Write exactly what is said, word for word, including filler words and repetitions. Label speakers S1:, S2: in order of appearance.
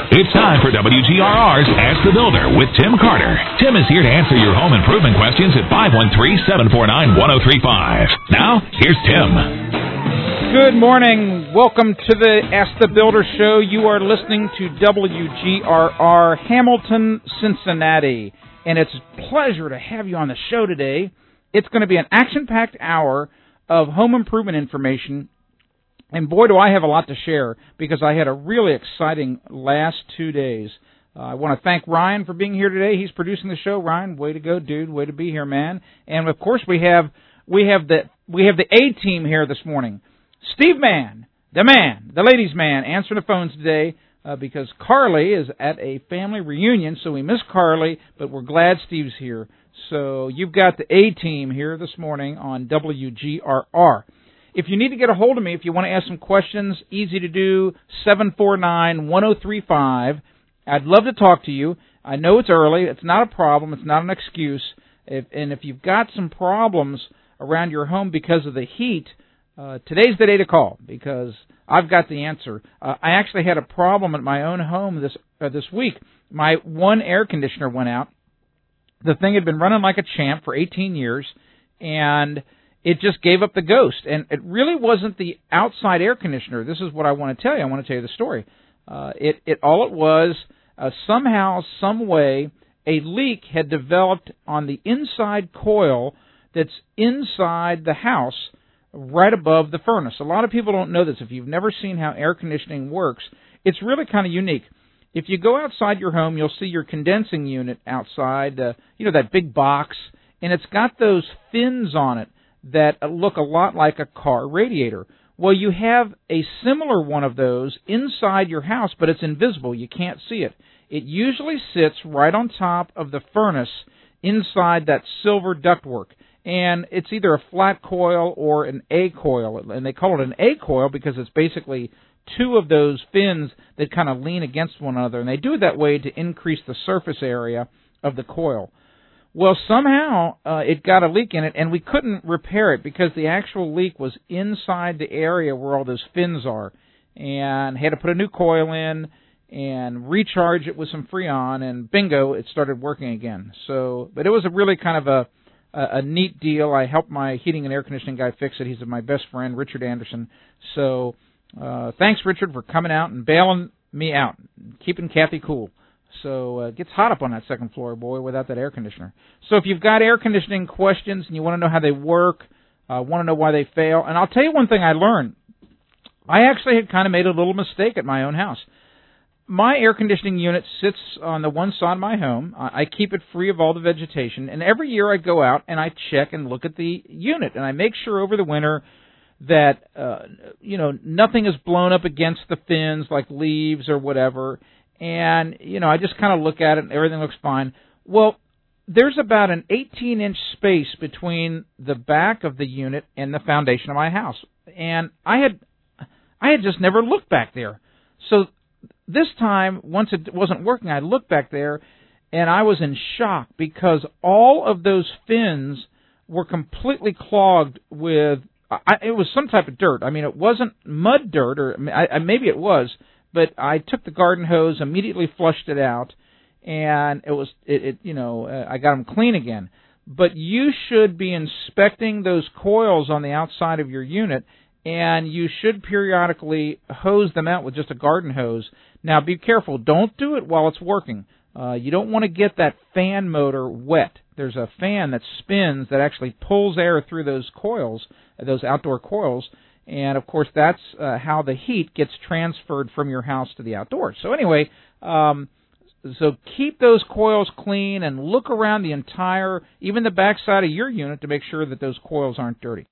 S1: It's time for W G R R's Ask the Builder with Tim Carter. Tim is here to answer your home improvement questions at five one three, seven four nine, one oh three five. Now, here's Tim.
S2: Good morning. Welcome to the Ask the Builder show. You are listening to W G R R Hamilton, Cincinnati. And it's a pleasure to have you on the show today. It's going to be an action-packed hour of home improvement information. And boy, do I have a lot to share because I had a really exciting last two days. Uh, I want to thank Ryan for being here today. He's producing the show. Ryan, way to go, dude. Way to be here, man. And of course, we have we have the we have the A team here this morning. Steve Mann, the man, the ladies' man, answering the phones today uh, because Carly is at a family reunion, so we miss Carly, but we're glad Steve's here. So you've got the A team here this morning on W G R R. If you need to get a hold of me, if you want to ask some questions, easy to do, seven four nine, one oh three five. I'd love to talk to you. I know it's early. It's not a problem. It's not an excuse. If, and if you've got some problems around your home because of the heat, uh, today's the day to call because I've got the answer. Uh, I actually had a problem at my own home this uh, this week. My one air conditioner went out. The thing had been running like a champ for eighteen years, and it just gave up the ghost, and it really wasn't the outside air conditioner. This is what I want to tell you. I want to tell you the story. Uh, it, it all it was, uh, somehow, some way, a leak had developed on the inside coil that's inside the house, right above the furnace. A lot of people don't know this. If you've never seen how air conditioning works, it's really kind of unique. If you go outside your home, you'll see your condensing unit outside, uh, you know, that big box, and it's got those fins on it that look a lot like a car radiator. Well, you have a similar one of those inside your house, but it's invisible. You can't see it. It usually sits right on top of the furnace inside that silver ductwork. And it's either a flat coil or an A coil. And they call it an A coil because it's basically two of those fins that kind of lean against one another. And they do it that way to increase the surface area of the coil. Well, somehow uh, it got a leak in it, and we couldn't repair it because the actual leak was inside the area where all those fins are. And had to put a new coil in and recharge it with some Freon, and bingo, it started working again. So, but it was a really kind of a, a, a neat deal. I helped my heating and air conditioning guy fix it. He's my best friend, Richard Anderson. So uh, thanks, Richard, for coming out and bailing me out, keeping Kathy cool. So uh, it gets hot up on that second floor, boy, without that air conditioner. So if you've got air conditioning questions and you want to know how they work, uh, want to know why they fail, and I'll tell you one thing I learned. I actually had kind of made a little mistake at my own house. My air conditioning unit sits on the one side of my home. I, I keep it free of all the vegetation, and every year I go out and I check and look at the unit, and I make sure over the winter that, uh, you know, nothing is blown up against the fins like leaves or whatever. And, you know, I just kind of look at it and everything looks fine. Well, there's about an eighteen-inch space between the back of the unit and the foundation of my house. And I had I had just never looked back there. So this time, once it wasn't working, I looked back there, and I was in shock because all of those fins were completely clogged with, I, it was some type of dirt. I mean, it wasn't mud dirt, or I, maybe it was. But I took the garden hose, immediately flushed it out, and it was, it, it you know, uh, I got them clean again. But you should be inspecting those coils on the outside of your unit, and you should periodically hose them out with just a garden hose. Now, be careful. Don't do it while it's working. Uh, you don't want to get that fan motor wet. There's a fan that spins that actually pulls air through those coils, those outdoor coils. And, of course, that's uh, how the heat gets transferred from your house to the outdoors. So, anyway, um, so keep those coils clean and look around the entire, even the backside of your unit to make sure that those coils aren't dirty.